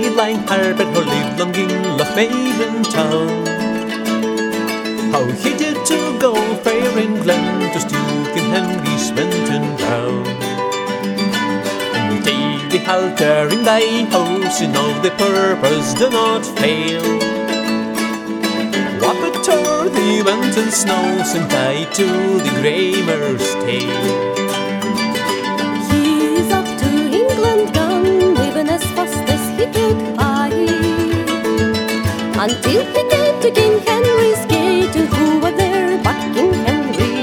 silly blind Harper who lived long in Lochmaven town. How he did to go fair in Glen to Duke and Henry Swenton Brown. And daily halter in thy house, in all the purpose do not fail. Wapit o'er the mountain snows and tied to the Gramer's tail. He's up to England gone, living as fast as he could fly, until he came to King Henry's gate, and who were there but King Henry?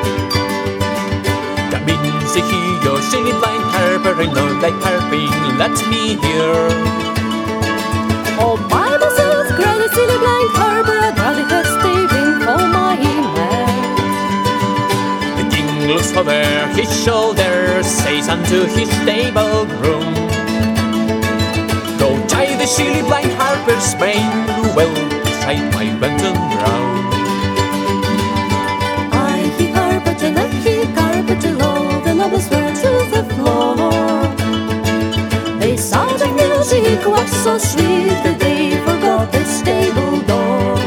That means that he, your silly blind Harper, and not like harping, let me hear. All by myself, cried the silly blind Harper, I'd rather have staving for my man. The king looks over his shoulder, says unto his stable groom, go tie the silly blind Harper's mane well beside my Benton Brown. I he carpet and I he carpet low, the nobles were to the floor. They saw the music was so sweet that they forgot the stable door.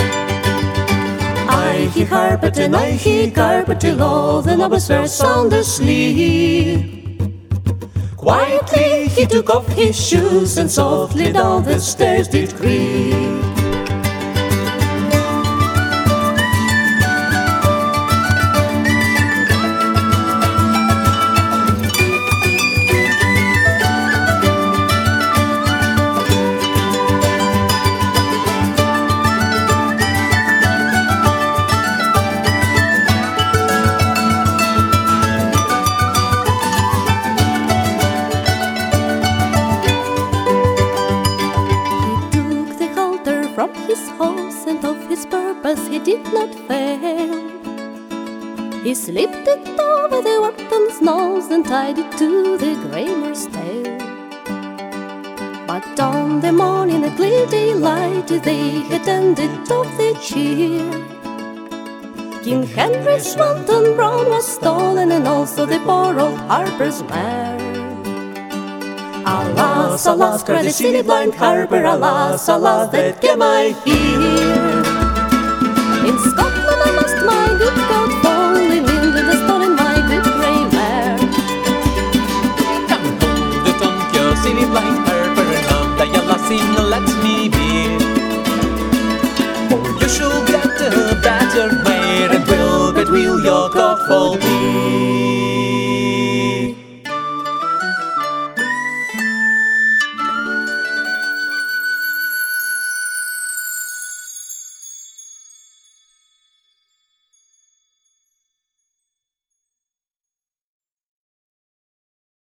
I he carpet and I he carpet low, the nobles were sound asleep. Quietly he took off his shoes and softly down the stairs did creep. From his horse and of his purpose he did not fail. He slipped it over the Wharton's nose and tied it to the Gramer's tail. But on the morning at clear daylight they had ended of the cheer. King Henry's Swanton Brown was stolen, and also the poor old Harper's mare. Alas, alas, cried the silly blind Harper, alas, alas, that came I here. In Scotland I lost my good God